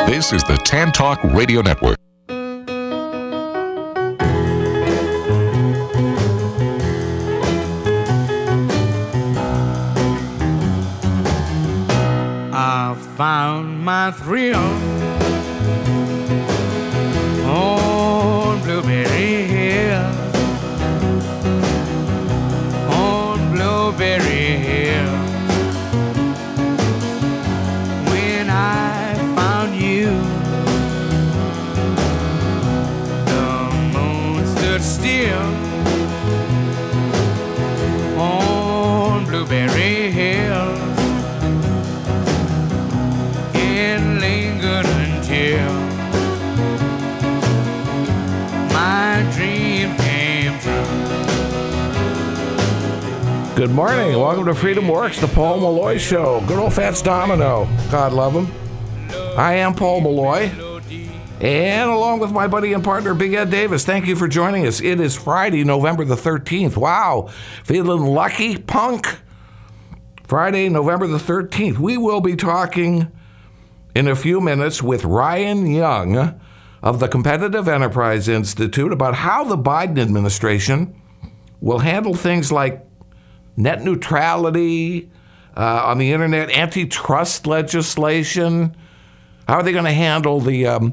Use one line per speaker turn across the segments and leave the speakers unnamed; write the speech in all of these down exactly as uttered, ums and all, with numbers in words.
This is the Tan Talk Radio Network.
I found my thrill on Blueberry Hill, on Blueberry Hill. When I found you, the moon stood still on Blueberry Hill. It lingered until my dream came true.
Good morning. Welcome to Freedom Works, the Paul Malloy Show. Good old Fats Domino. God love him. I am Paul Malloy. And along with my buddy and partner, Big Ed Davis, thank you for joining us. It is Friday, November the thirteenth. Wow. Feeling lucky, punk? Friday, November the thirteenth. We will be talking in a few minutes with Ryan Young of the Competitive Enterprise Institute about how the Biden administration will handle things like net neutrality uh, on the internet, antitrust legislation. How are they going to handle the um,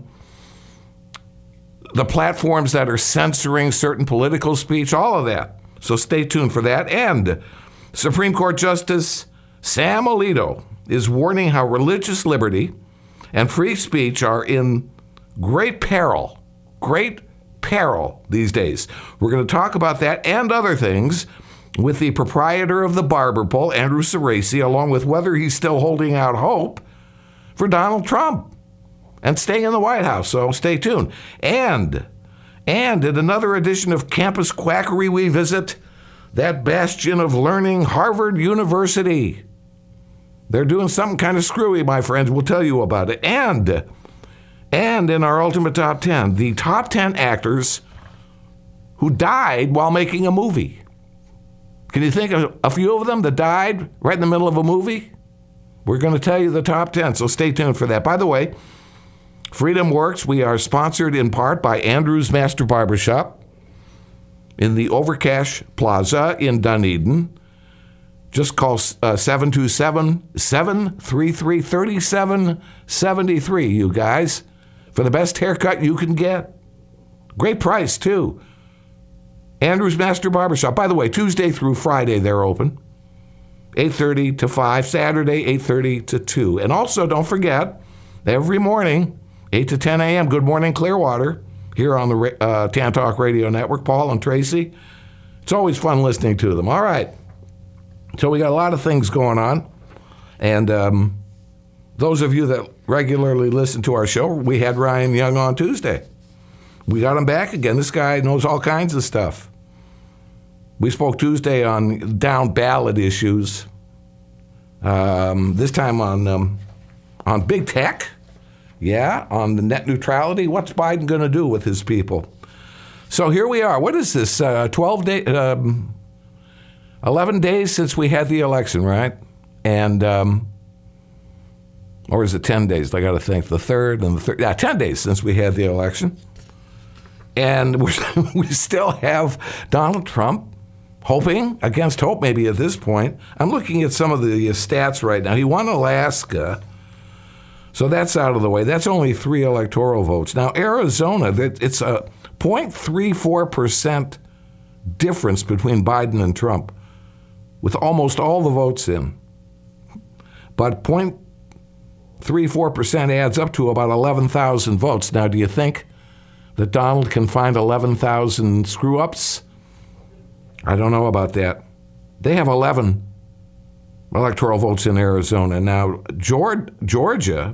the platforms that are censoring certain political speech? All of that. So stay tuned for that. And Supreme Court Justice Sam Alito is warning how religious liberty and free speech are in great peril, great peril these days. We're going to talk about that and other things with the proprietor of the Barber Pole, Andrew Cerasi, along with whether he's still holding out hope for Donald Trump and staying in the White House. So stay tuned. And, and in another edition of Campus Quackery, we visit that bastion of learning, Harvard University. They're doing something kind of screwy, my friends. We'll tell you about it. And, and in our Ultimate Top ten, the top ten actors who died while making a movie. Can you think of a few of them that died right in the middle of a movie? We're going to tell you the top ten, so stay tuned for that. By the way, Freedom Works, we are sponsored in part by Andrew's Master Barbershop in the Overcash Plaza in Dunedin. Just call uh, seven two seven, seven three three, three seven seven three, you guys, for the best haircut you can get. Great price, too. Andrew's Master Barbershop. By the way, Tuesday through Friday, they're open. eight thirty to five, Saturday, eight thirty to two. And also, don't forget, every morning, eight to ten a.m., Good Morning Clearwater, here on the uh, Tan Talk Radio Network, Paul and Tracy. It's always fun listening to them. All right. So we got a lot of things going on. And um, those of you that regularly listen to our show, we had Ryan Young on Tuesday. We got him back again. This guy knows all kinds of stuff. We spoke Tuesday on down ballot issues. Um, this time on um, on big tech. Yeah, on the net neutrality. What's Biden going to do with his people? So here we are. What is this? Uh, twelve days, um, eleven days since we had the election, right? And um, or is it ten days? I got to think. The third and the third. Yeah, ten days since we had the election. And we're, we still have Donald Trump hoping, against hope maybe at this point. I'm looking at some of the stats right now. He won Alaska, so that's out of the way. That's only three electoral votes. Now, Arizona, it's a zero point three four percent difference between Biden and Trump, with almost all the votes in. But zero point three four percent adds up to about eleven thousand votes. Now, do you think that Donald can find eleven thousand screw-ups? I don't know about that. They have eleven electoral votes in Arizona. Now, Georgia,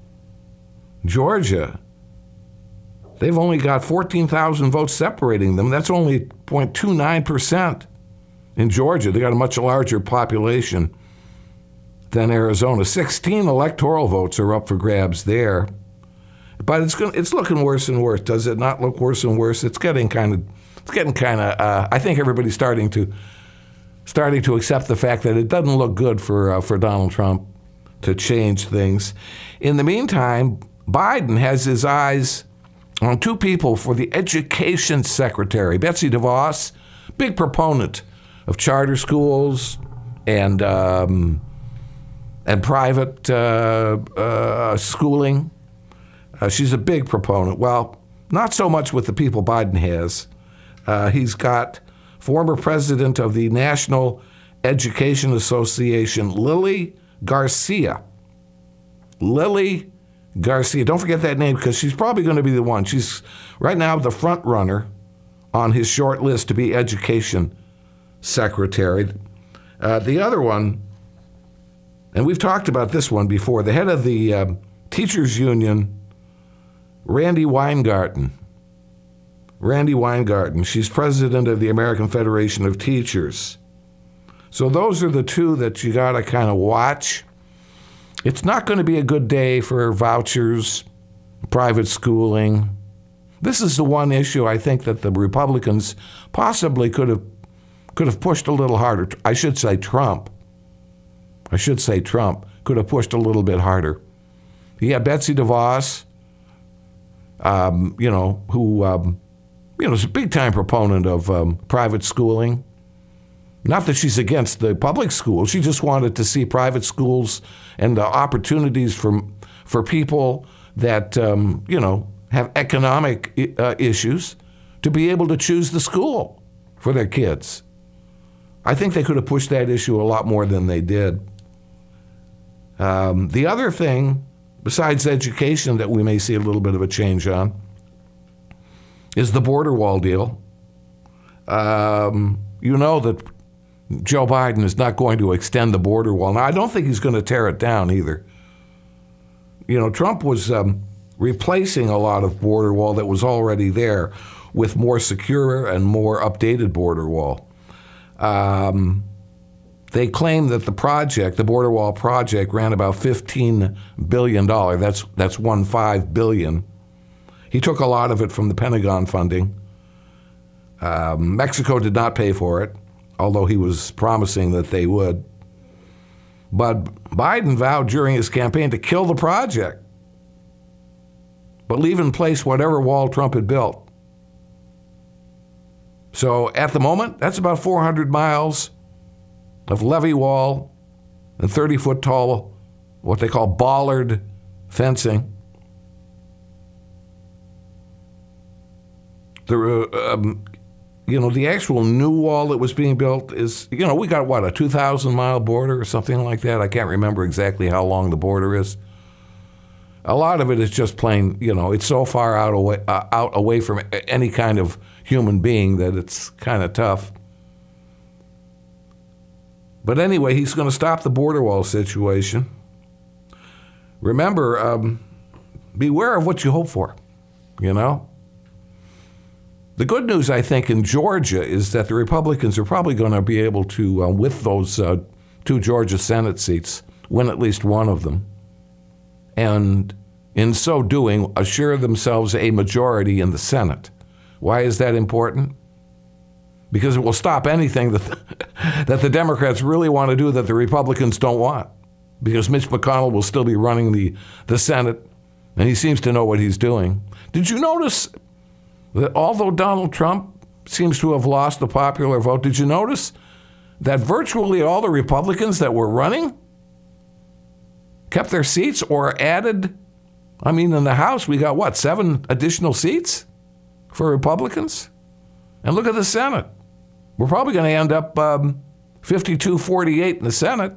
Georgia, they've only got fourteen thousand votes separating them. That's only zero point two nine percent in Georgia. They got a much larger population than Arizona. sixteen electoral votes are up for grabs there. But it's going, it's looking worse and worse. Does it not look worse and worse? It's getting kind of, it's getting kind of. Uh, I think everybody's starting to, starting to accept the fact that it doesn't look good for uh, for Donald Trump to change things. In the meantime, Biden has his eyes on two people for the education secretary. Betsy DeVos, big proponent of charter schools and um, and private uh, uh, schooling. Uh, she's a big proponent. Well, not so much with the people Biden has. Uh, he's got former president of the National Education Association, Lily Garcia. Lily Garcia. Don't forget that name because she's probably going to be the one. She's right now the front runner on his short list to be education secretary. Uh, the other one, and we've talked about this one before, the head of the uh, teachers union, Randi Weingarten. Randi Weingarten. She's president of the American Federation of Teachers. So those are the two that you got to kind of watch. It's not going to be a good day for vouchers, private schooling. This is the one issue I think that the Republicans possibly could have could have pushed a little harder. I should say Trump. I should say Trump could have pushed a little bit harder. Yeah, Betsy DeVos, um, you know, who um, you know is a big time proponent of um, private schooling. Not that she's against the public schools. She just wanted to see private schools and the opportunities for for people that um, you know have economic uh, issues to be able to choose the school for their kids. I think they could have pushed that issue a lot more than they did. Um, the other thing, besides education, that we may see a little bit of a change on is the border wall deal. Um, you know that Joe Biden is not going to extend the border wall. Now, I don't think he's going to tear it down either. You know, Trump was um, replacing a lot of border wall that was already there with more secure and more updated border wall. Um, they claim that the project, the border wall project, ran about fifteen billion dollars. That's that's one five billion. He took a lot of it from the Pentagon funding. Um, Mexico did not pay for it, although he was promising that they would. But Biden vowed during his campaign to kill the project, but leave in place whatever wall Trump had built. So at the moment, that's about four hundred miles of levee wall and thirty-foot tall, what they call bollard fencing. The, uh, um, you know, the actual new wall that was being built is, you know, we got, what, a two thousand mile border or something like that? I can't remember exactly how long the border is. A lot of it is just plain, you know, it's so far out away, uh, out away from any kind of human being that it's kind of tough. But anyway, he's going to stop the border wall situation. Remember, um, beware of what you hope for, you know? The good news, I think, in Georgia is that the Republicans are probably going to be able to, uh, with those uh, two Georgia Senate seats, win at least one of them. And in so doing, assure themselves a majority in the Senate. Why is that important? Because it will stop anything that the, that the Democrats really want to do that the Republicans don't want. Because Mitch McConnell will still be running the, the Senate, and he seems to know what he's doing. Did you notice that although Donald Trump seems to have lost the popular vote, did you notice that virtually all the Republicans that were running kept their seats or added? I mean, in the House, we got, what, seven additional seats for Republicans? And look at the Senate. We're probably going to end up um, fifty-two forty-eight in the Senate.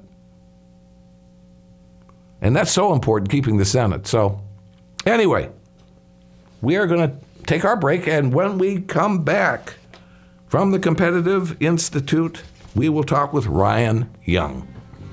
And that's so important, keeping the Senate. So anyway, we are going to take our break. And when we come back from the Competitive Institute, we will talk with Ryan Young.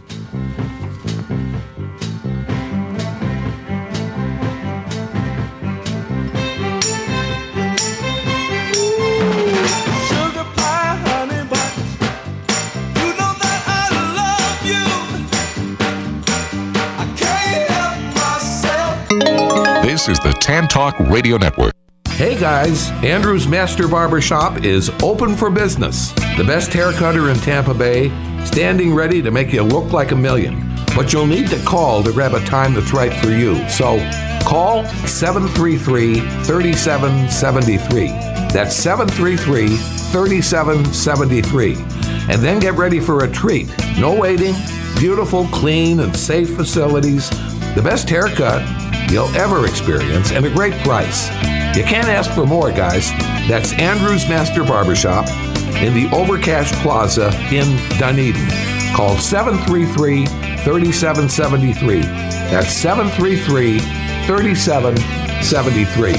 This is the Tan Talk Radio Network.
Hey guys, Andrew's Master Barber Shop is open for business. The best hair cutter in Tampa Bay, standing ready to make you look like a million. But you'll need to call to grab a time that's right for you. So Call seven three three, three seven seven three. That's seven three three, three seven seven three. And then get ready for a treat. No waiting, beautiful, clean, and safe facilities, the best haircut you'll ever experience, and a great price. You can't ask for more, guys. That's Andrew's Master Barbershop in the Overcash Plaza in Dunedin. Call seven three three, three seven seven three. That's seven three three, three seven seven three.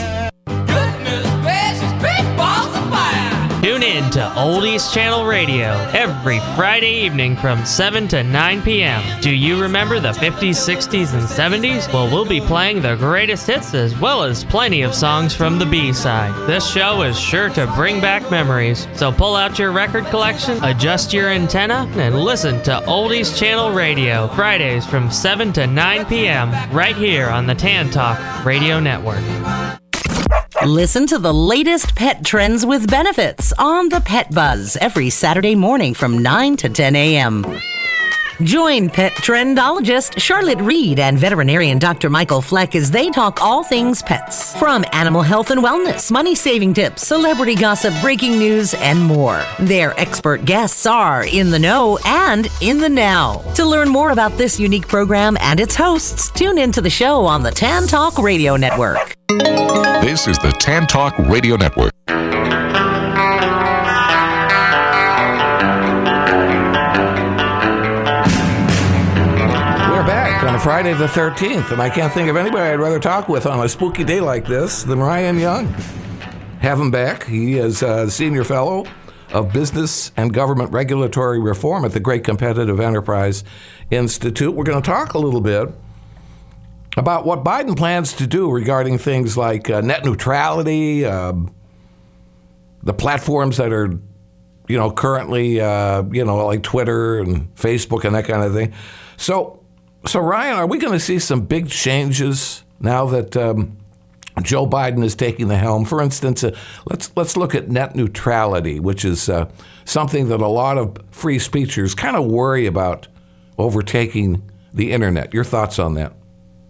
Tune in to Oldies Channel Radio every Friday evening from seven to nine p.m. Do you remember the fifties, sixties, and seventies? Well, we'll be playing the greatest hits as well as plenty of songs from the B-side. This show is sure to bring back memories. So pull out your record collection, adjust your antenna, and listen to Oldies Channel Radio Fridays from seven to nine p.m. right here on the Tan Talk Radio Network.
Listen to the latest pet trends with benefits on the Pet Buzz every Saturday morning from nine to ten a.m. Join pet trendologist Charlotte Reed and veterinarian Doctor Michael Fleck as they talk all things pets. From animal health and wellness, money-saving tips, celebrity gossip, breaking news, and more. Their expert guests are in the know and in the now. To learn more about this unique program and its hosts, tune into the show on the Tan Talk Radio Network.
This is the Tan Talk Radio Network.
We're back on Friday the thirteenth, and I can't think of anybody I'd rather talk with on a spooky day like this than Ryan Young. Have him back. He is a senior fellow of Business and Government Regulatory Reform at the Great Competitive Enterprise Institute. We're going to talk a little bit about what Biden plans to do regarding things like uh, net neutrality, uh, the platforms that are, you know, currently, uh, you know, like Twitter and Facebook and that kind of thing. So, so Ryan, are we going to see some big changes now that um, Joe Biden is taking the helm? For instance, uh, let's let's look at net neutrality, which is uh, something that a lot of free speechers kind of worry about overtaking the internet. Your thoughts on that?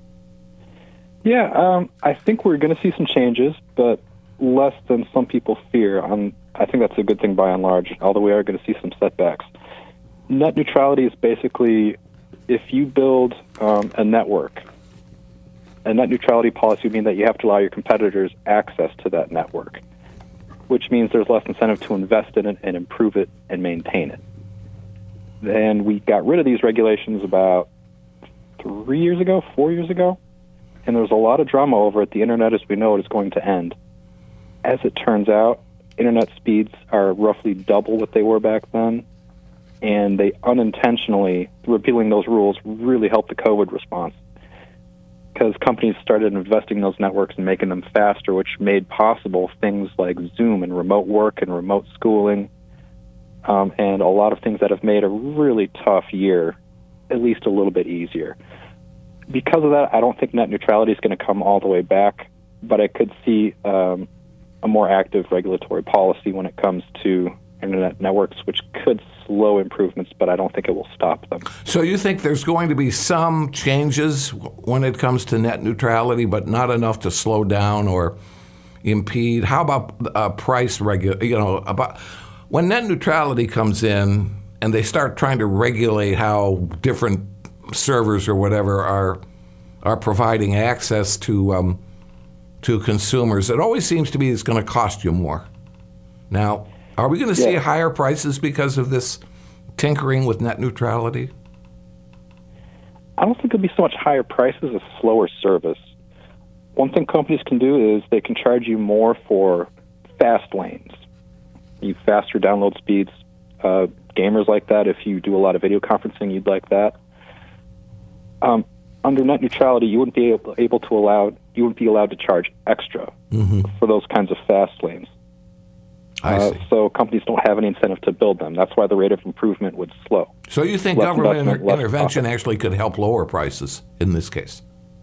Yeah, um, I think we're going to see some changes, but less than some people fear. Um, I think that's a good thing by and large, although we are going to see some setbacks. Net neutrality is basically if you build um, a network, a net neutrality policy would mean that you have to allow your competitors access to that network, which means there's less incentive to invest in it and improve it and maintain it. And we got rid of these regulations about three years ago, four years ago. And there was a lot of drama over it. The internet as we know it is going to end. As it turns out, internet speeds are roughly double what they were back then, and they unintentionally, repealing those rules, really helped the COVID response because companies started investing in those networks and making them faster, which made possible things like Zoom and remote work and remote schooling, um, and a lot of things that have made a really tough year at least a little bit easier. Because of that, I don't think net neutrality is going to come all the way back, but I could see um, a more active regulatory policy when it comes to internet networks, which could slow improvements, but I don't think it will stop them.
So you think there's going to be some changes when it comes to net neutrality, but not enough to slow down or impede? How about uh, price regu- You know, about when net neutrality comes in and they start trying to regulate how different servers or whatever are are providing access to um, to consumers, it always seems to be it's going to cost you more. Now, are we going to see
yeah.
higher prices because of this tinkering with net neutrality?
I don't think it'll be so much higher prices as slower service. One thing companies can do is they can charge you more for fast lanes, you faster download speeds. Uh, gamers like that. If you do a lot of video conferencing, you'd like that. Um, under net neutrality, you wouldn't be able, able to allow you wouldn't be allowed to charge extra mm-hmm. for those kinds of fast lanes.
I
uh,
see.
So companies don't have any incentive to build them. That's why the rate of improvement would slow.
So you think
less
government
investment,
inter-
less
intervention
profit.
actually could help lower prices in this case?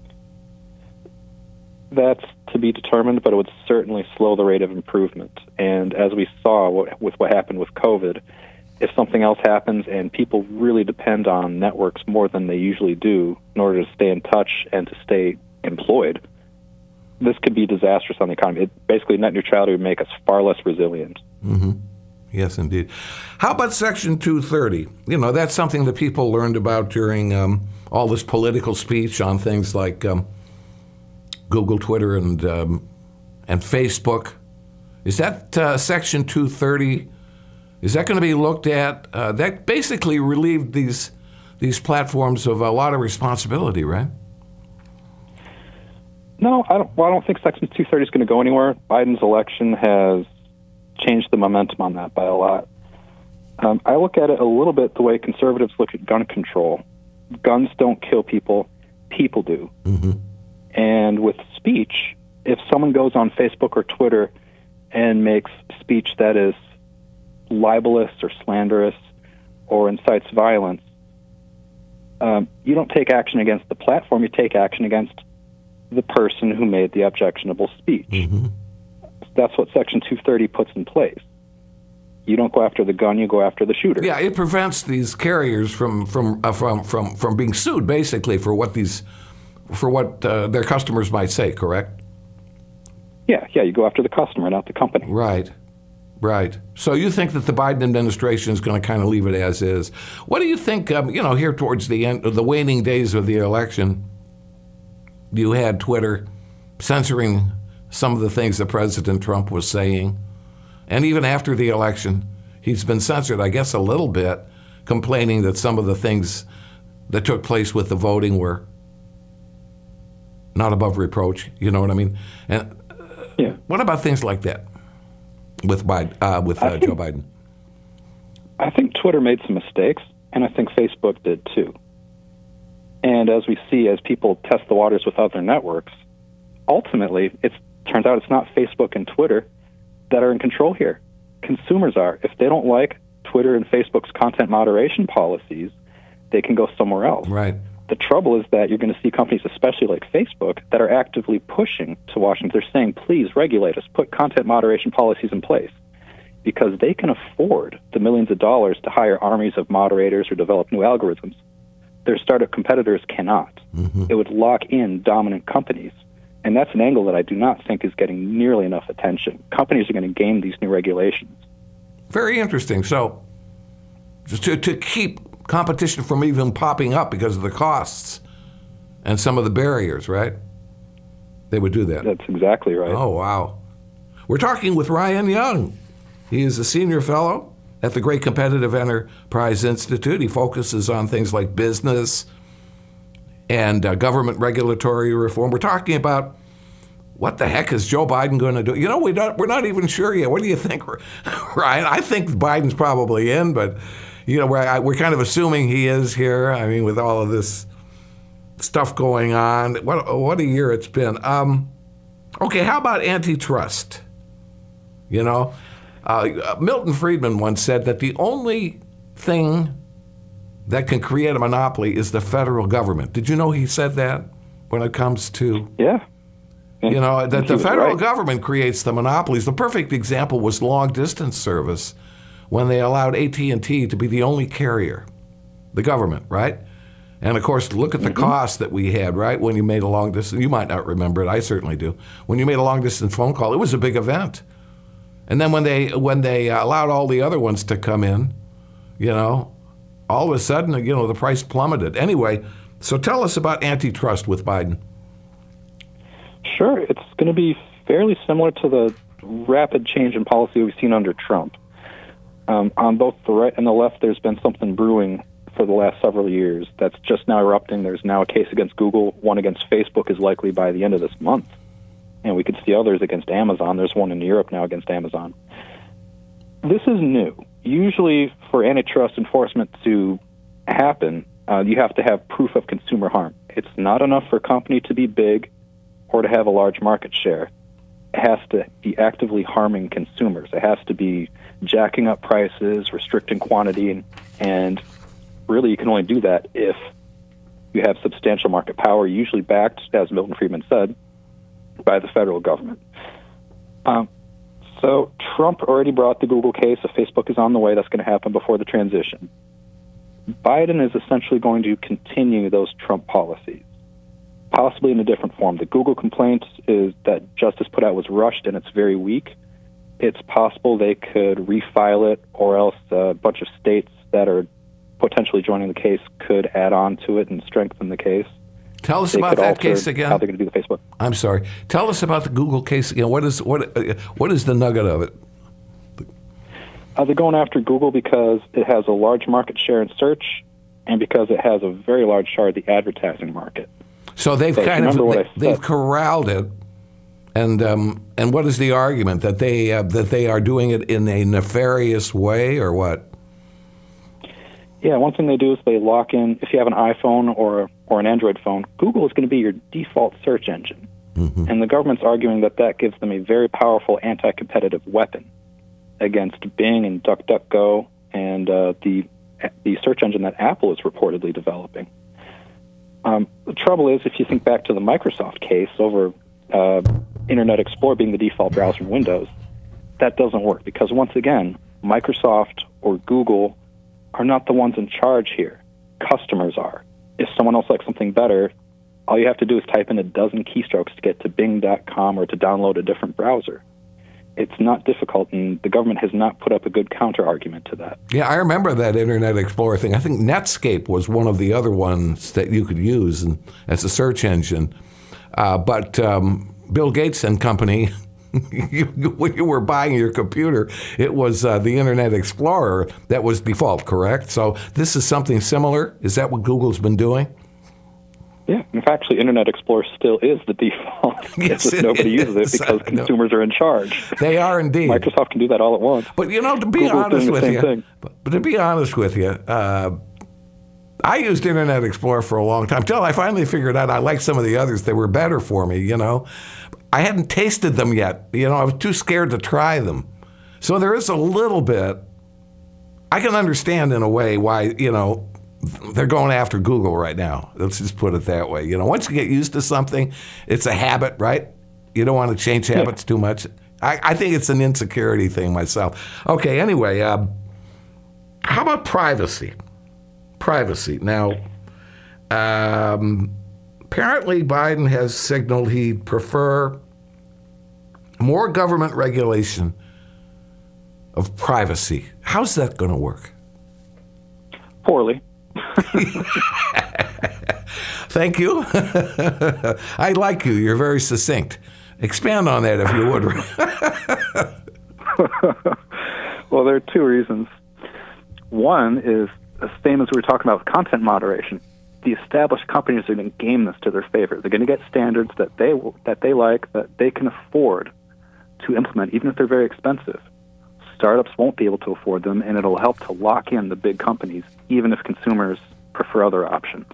That's to be determined, but it would certainly slow the rate of improvement. And as we saw what, with what happened with COVID, if something else happens and people really depend on networks more than they usually do in order to stay in touch and to stay employed, this could be disastrous on the economy. It, basically, net neutrality would make us far less resilient.
Mm-hmm. Yes, indeed. How about Section two thirty? You know, that's something that people learned about during um, all this political speech on things like um, Google, Twitter, and um, and Facebook. Is that uh, Section two thirty? Is that going to be looked at? Uh, that basically relieved these these platforms of a lot of responsibility, right?
No, I don't. Well, I don't think Section two thirty is going to go anywhere. Biden's election has changed the momentum on that by a lot. Um, I look at it a little bit the way conservatives look at gun control. Guns don't kill people; people do.
Mm-hmm.
And with speech, if someone goes on Facebook or Twitter and makes speech that is libelous or slanderous or incites violence, um, you don't take action against the platform. You take action against the person who made the objectionable speech.
Mm-hmm.
That's what Section two thirty puts in place. You don't go after the gun; you go after the shooter.
Yeah, it prevents these carriers from from uh, from from from being sued, basically, for what these for what uh, their customers might say. Correct?
Yeah, yeah. You go after the customer, not the company.
Right, right. So you think that the Biden administration is going to kind of leave it as is? What do you think? Um, you know, here towards the end of the waning days of the election, you had Twitter censoring some of the things that President Trump was saying. And even after the election, he's been censored, I guess, a little bit, complaining that some of the things that took place with the voting were not above reproach. You know what I mean? And uh,
yeah.
What about things like that with Biden, uh, with uh,
think,
Joe Biden?
I think Twitter made some mistakes, and I think Facebook did too. And as we see, as people test the waters with other networks, ultimately, it turns out it's not Facebook and Twitter that are in control here. Consumers are. If they don't like Twitter and Facebook's content moderation policies, they can go somewhere else.
Right.
The trouble is that you're going to see companies, especially like Facebook, that are actively pushing to Washington. They're saying, please regulate us, put content moderation policies in place, because they can afford the millions of dollars to hire armies of moderators or develop new algorithms. Their startup competitors cannot.
Mm-hmm.
It would lock in dominant companies. And that's an angle that I do not think is getting nearly enough attention. Companies are going to game these new regulations.
Very interesting. So to, to keep competition from even popping up because of the costs and some of the barriers, right? They would do that.
That's exactly right.
Oh, wow. We're talking with Ryan Young. He is a senior fellow at the Great Competitive Enterprise Institute. He focuses on things like business and uh, government regulatory reform. We're talking about what the heck is Joe Biden going to do? You know, we don't, we're not even sure yet. What do you think, Ryan? I think Biden's probably in, but, you know, we're, we're kind of assuming he is here. I mean, with all of this stuff going on. What, what a year it's been. Um, okay, how about antitrust? You know, uh, Milton Friedman once said that the only thing that can create a monopoly is the federal government. Did you know he said that when it comes to...
Yeah.
You know, that
He
the
was
federal
right.
government creates the monopolies. The perfect example was long-distance service when they allowed A T and T to be the only carrier, the government, right? And, of course, look at the
Mm-hmm.
cost that we had, right, when you made a long-distance. You might not remember it. I certainly do. When you made a long-distance phone call, it was a big event. And then when they when they allowed all the other ones to come in, you know, all of a sudden, you know, the price plummeted. Anyway, so tell us about antitrust with Biden.
Sure. It's going to be fairly similar to the rapid change in policy we've seen under Trump. Um, on both the right and the left, there's been something brewing for the last several years that's just now erupting. There's now a case against Google. One against Facebook is likely by the end of this month. And we could see others against Amazon. There's one in Europe now against Amazon. This is new. Usually for antitrust enforcement to happen, uh, you have to have proof of consumer harm. It's not enough for a company to be big or to have a large market share. It has to be actively harming consumers. It has to be jacking up prices, restricting quantity, and, and really you can only do that if you have substantial market power, usually backed, as Milton Friedman said, by the federal government. Um, so Trump already brought the Google case. If Facebook is on the way, that's going to happen before the transition. Biden is essentially going to continue those Trump policies. possibly in a different form. The Google complaint is that justice put out was rushed and it's very weak. It's possible they could refile it, or else a bunch of states that are potentially joining the case could add on to it and strengthen the case.
Tell us
They
about
could
that
alter
case again.
How they're going to do the Facebook.
I'm sorry. Tell us about the Google case again. What is what? Uh, what is the nugget of it?
Uh, they're going after Google because it has a large market share in search, and because it has a very large share of the advertising market.
So they've
So
kind of
remember what I
they, they've
said.
corralled it, and um, and what is the argument that they uh, that they are doing it in a nefarious way, or what?
Yeah, one thing they do is they lock in, if you have an iPhone or or an Android phone, Google is going to be your default search engine. Mm-hmm. And the government's arguing that that gives them a very powerful anti-competitive weapon against Bing and DuckDuckGo and uh, the the search engine that Apple is reportedly developing. Um, the trouble is, if you think back to the Microsoft case over uh, Internet Explorer being the default browser in Windows, that doesn't work because, once again, Microsoft or Google are not the ones in charge here. Customers are. If someone else likes something better, all you have to do is type in a dozen keystrokes to get to bing dot com or to download a different browser. It's not difficult, and the government has not put up a good counter-argument to that.
Yeah, I remember that Internet Explorer thing. I think Netscape was one of the other ones that you could use in, as a search engine. Uh, but um, Bill Gates and company, you, when you were buying your computer, it was uh, the Internet Explorer that was default, correct? So this is something similar? Is that what Google's been doing?
Yeah, in fact, actually, Internet Explorer still is the default.
Yes,
it's just
it
nobody
is.
uses it because
I know.
consumers are in charge.
They are indeed.
Microsoft can do that all at once.
But, you know, to be
Google's
honest
doing the
with
same
you,
thing.
but, but to be honest with you, uh, I used Internet Explorer for a long time until I finally figured out I liked some of the others that were better for me, you know. I hadn't tasted them yet. You know, I was too scared to try them. So there is a little bit. I can understand in a way why, you know, they're going after Google right now. Let's just put it that way. You know, once you get used to something, it's a habit, right? You don't want to change habits too much. I, I think it's an insecurity thing myself. Okay, anyway, uh, how about privacy? Privacy. Now, um, apparently Biden has signaled he'd prefer more government regulation of privacy. How's that going to work?
Poorly.
Thank you. I like you. You're very succinct. Expand on that if you would.
Well, there are two reasons. One is the same as we were talking about with content moderation. The established companies are going to game this to their favor. They're going to get standards that they that they like, that they can afford to implement, even if they're very expensive. Startups won't be able to afford them, and it'll help to lock in the big companies, even if consumers prefer other options.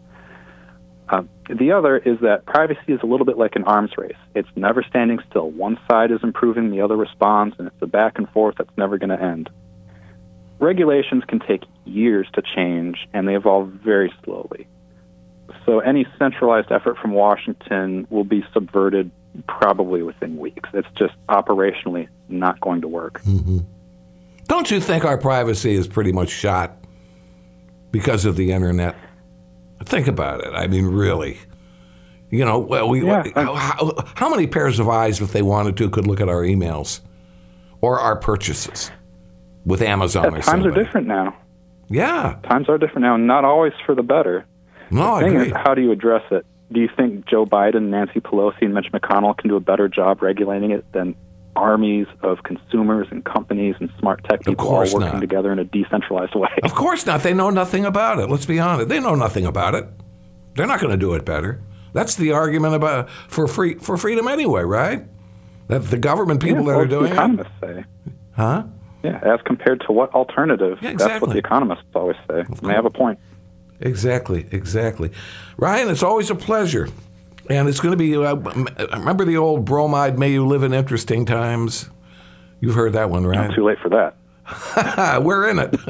Uh, the other is that privacy is a little bit like an arms race. It's never standing still. One side is improving, the other responds, and it's a back and forth that's never going to end. Regulations can take years to change, and they evolve very slowly. So any centralized effort from Washington will be subverted probably within weeks. It's just operationally not going to work.
Mm-hmm. Don't you think our privacy is pretty much shot because of the internet? Think about it. I mean, really. You know, well, we
Yeah,
how, how, how many pairs of eyes, if they wanted to, could look at our emails or our purchases with Amazon
Yeah,
or
times
somebody?
are different now.
Yeah.
Times are different now, and not always for the better.
No,
The
I
thing
agree.
is, how do you address it? Do you think Joe Biden, Nancy Pelosi, and Mitch McConnell can do a better job regulating it than armies of consumers and companies and smart tech people all
course
working
not.
together in a decentralized way?
Of course not. They know nothing about it. Let's be honest. They know nothing about it. They're not going to do it better. That's the argument about for free for freedom anyway, right? That the government people
yeah,
that
well,
are doing
the
it.
economists say.
Huh?
Yeah, as compared to what alternative?
Yeah,
That's what
exactly.
the economists always say. And they have a point.
Exactly, exactly. Ryan, it's always a pleasure. And it's going to be, uh, remember the old bromide, may you live in interesting times? You've heard that one, right?
Not too late for that.
We're in it.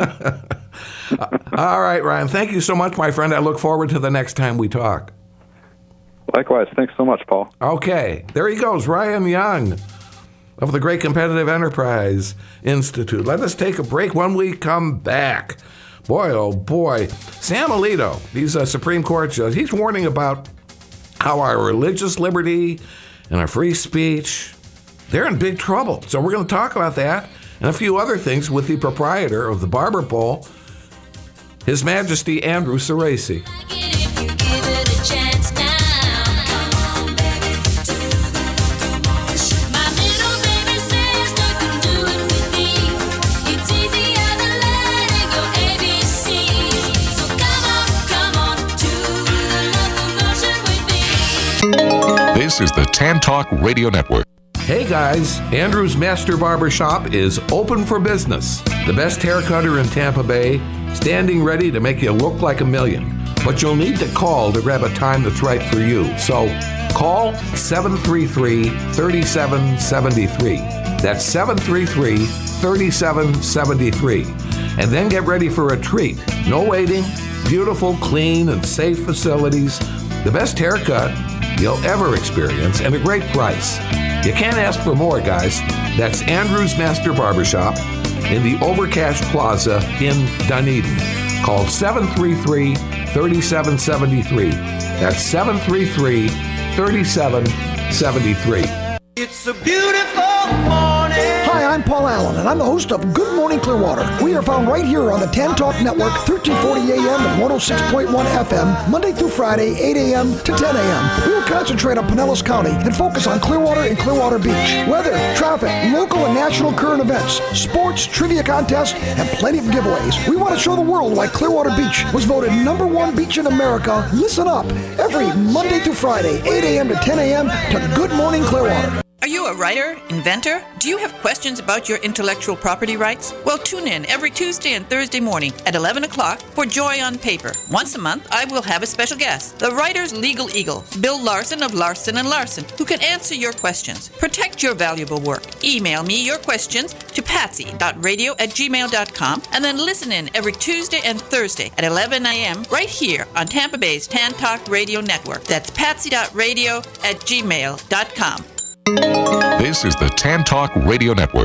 All right, Ryan, thank you so much, my friend. I look forward to the next time we talk.
Likewise. Thanks so much, Paul.
Okay, there he goes, Ryan Young of the Great Competitive Enterprise Institute. Let us take a break. When we come back, boy, oh boy, Sam Alito, he's a Supreme Court judge. He's warning about how our religious liberty and our free speech, they're in big trouble. So we're going to talk about that and a few other things with the proprietor of the Barber Pole, His Majesty Andrew Cerasi.
This is the Tan Talk Radio Network.
Hey guys, Andrew's Master Barber Shop is open for business. The best haircutter in Tampa Bay, standing ready to make you look like a million. But you'll need to call to grab a time that's right for you. So call seven three three, three seven seven three. That's seven three three, three seven seven three. And then get ready for a treat. No waiting, beautiful, clean, and safe facilities. The best haircut you'll ever experience, and a great price. You can't ask for more, guys. That's Andrew's Master Barbershop in the Overcash Plaza in Dunedin. Call seven three three, three seven seven three. That's seven three three, three seven seven three.
It's a beautiful morning.
Hi, I'm Paul Allen, and I'm the host of Good Morning Clearwater. We are found right here on the Tan Talk Network, thirteen forty A M and one oh six point one F M, Monday through Friday, eight A M to ten A M. We will concentrate on Pinellas County and focus on Clearwater and Clearwater Beach. Weather, traffic, local and national current events, sports, trivia contests, and plenty of giveaways. We want to show the world why Clearwater Beach was voted number one beach in America. Listen up every Monday through Friday, eight A M to ten A M to Good Morning Clearwater.
Are you a writer, inventor? Do you have questions about your intellectual property rights? Well, tune in every Tuesday and Thursday morning at eleven o'clock for Joy on Paper. Once a month, I will have a special guest, the writer's legal eagle, Bill Larson of Larson and Larson, who can answer your questions. Protect your valuable work. Email me your questions to patsy dot radio at gmail dot com and then listen in every Tuesday and Thursday at eleven A M right here on Tampa Bay's Tan Talk Radio Network. That's patsy dot radio at gmail dot com.
This is the Tan Talk Radio Network.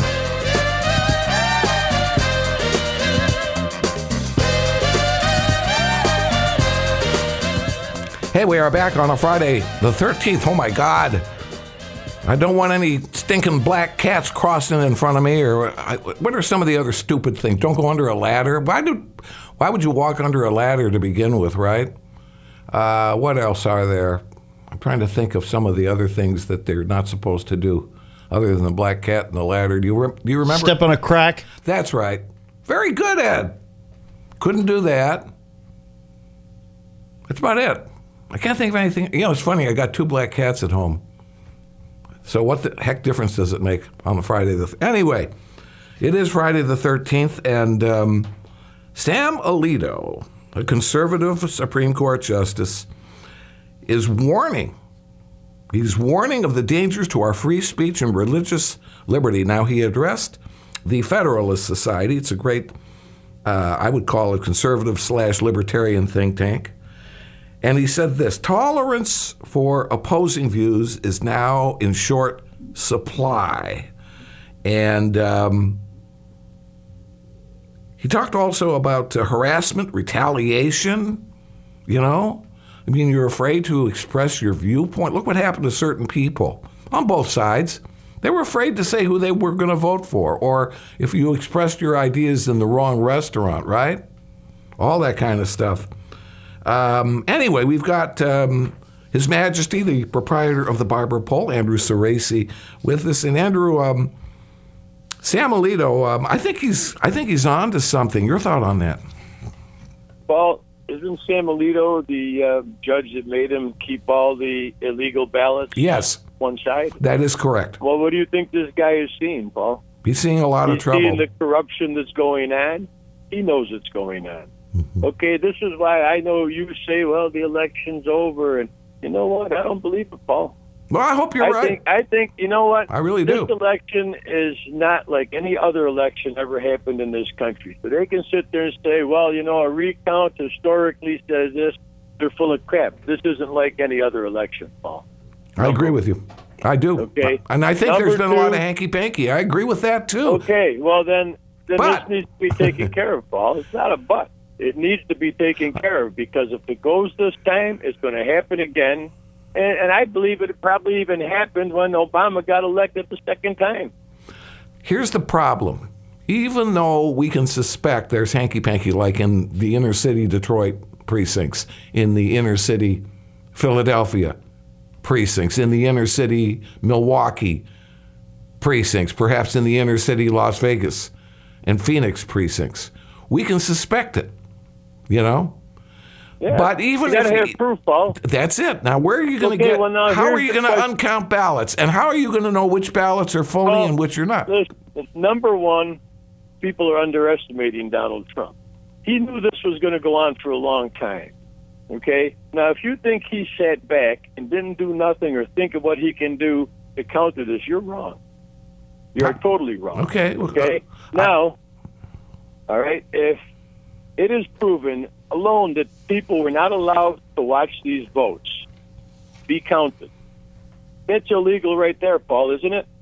Hey, we are back on a Friday, the thirteenth. Oh my God. I don't want any stinking black cats crossing in front of me. Or I, what are some of the other stupid things? Don't go under a ladder. Why do? Why would you walk under a ladder to begin with, right? Uh, what else are there? I'm trying to think of some of the other things that they're not supposed to do, other than the black cat and the ladder. Do you re- do you remember?
Step on a crack.
That's right. Very good, Ed. Couldn't do that. That's about it. I can't think of anything. You know, it's funny. I got two black cats at home. So what the heck difference does it make on a Friday? The th- anyway, it is Friday the thirteenth, and um, Sam Alito, a conservative Supreme Court justice, is warning. He's warning of the dangers to our free speech and religious liberty. Now, he addressed the Federalist Society. It's a great, uh, I would call it conservative slash libertarian think tank. And he said this: tolerance for opposing views is now in short supply. And um, he talked also about uh, harassment, retaliation, you know. I mean, you're afraid to express your viewpoint. Look what happened to certain people on both sides. They were afraid to say who they were going to vote for, or if you expressed your ideas in the wrong restaurant, right? All that kind of stuff. Um, anyway, we've got um, His Majesty, the proprietor of the Barber Pole, Andrew Cerasi, with us. And Andrew, um, Sam Alito, um, I think he's I think he's on to something. Your thought on that?
Well, isn't Sam Alito the uh, judge that made him keep all the illegal ballots?
Yes.
One side?
That is correct.
Well, what do you think this guy is seeing, Paul?
He's seeing a lot
He's
of trouble.
He's seeing the corruption that's going on. He knows it's going on. Mm-hmm. Okay, this is why I know you say, well, the election's over. And you know what? I don't believe it, Paul.
Well, I hope you're
I
right.
Think, I think, you know what?
I really
this
do.
This election is not like any other election ever happened in this country. So they can sit there and say, well, you know, a recount historically says this. They're full of crap. This isn't like any other election, Paul.
I agree with you. I do.
Okay.
And I think
Number
there's been
two,
a lot of hanky-panky. I agree with that, too.
Okay. Well, then, then
but,
this needs to be taken care of, Paul. It's not a but. It needs to be taken care of, because if it goes this time, it's going to happen again. And, and I believe it probably even happened when Obama got elected the second time.
Here's the problem. Even though we can suspect there's hanky-panky like in the inner city Detroit precincts, in the inner city Philadelphia precincts, in the inner city Milwaukee precincts, perhaps in the inner city Las Vegas and Phoenix precincts, we can suspect it, you know?
Yeah.
But even
you gotta
if
have proof, Paul.
That's it. Now, where are you going to
Okay,
get?
well, now
how are
here's
you
the
going to
question.
uncount ballots, and how are you going to know which ballots are phony
Well,
and which are not?
Listen, number one, people are underestimating Donald Trump. He knew this was going to go on for a long time. Okay? Now, if you think he sat back and didn't do nothing or think of what he can do to counter this, you're wrong. You're totally wrong.
Okay.
Okay?
Uh,
now, all right, if it is proven alone that people were not allowed to watch these votes be counted, that's illegal right there, Paul, isn't it?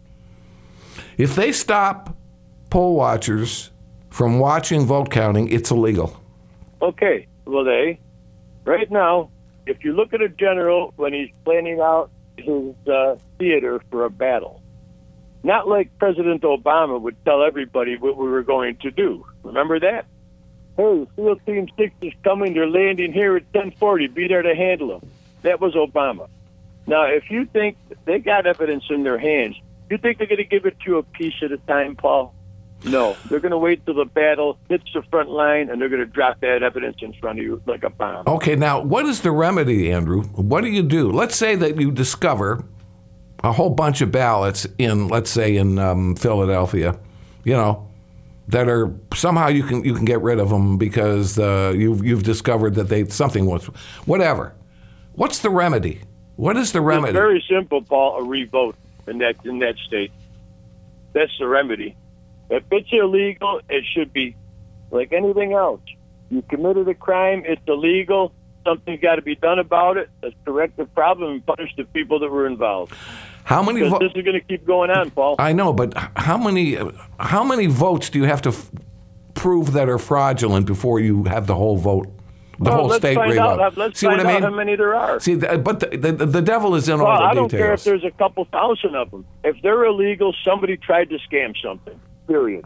If they stop poll watchers from watching vote counting, it's illegal.
Okay, well, they, right now, if you look at a general when he's planning out his uh, theater for a battle, not like President Obama would tell everybody what we were going to do. Remember that? Hey, SEAL Team six is coming. They're landing here at ten forty. Be there to handle them. That was Obama. Now, if you think they got evidence in their hands, you think they're going to give it to you a piece at a time, Paul? No. They're going to wait till the battle hits the front line, and they're going to drop that evidence in front of you like a bomb.
Okay, now, what is the remedy, Andrew? What do you do? Let's say that you discover a whole bunch of ballots in, let's say, in um, Philadelphia, you know, that are somehow you can you can get rid of them because uh, you've you've discovered that they something was whatever. What's the remedy? What is the remedy?
It's very simple, Paul. A revote in that in that state. That's the remedy. If it's illegal, it should be like anything else. You committed a crime, it's illegal. Something's got to be done about it. Let's correct the problem and punish the people that were involved.
How many
Because
vo-
this is going to keep going on, Paul.
I know, but how many how many votes do you have to f- prove that are fraudulent before you have the whole vote, the
well,
whole
let's
state
find
revote?
out, let's
See
find
what I mean?
out how many there are.
See, the, but the, the the devil is in
well,
all the
I don't
details.
care if there's a couple thousand of them. If they're illegal, somebody tried to scam something. Period.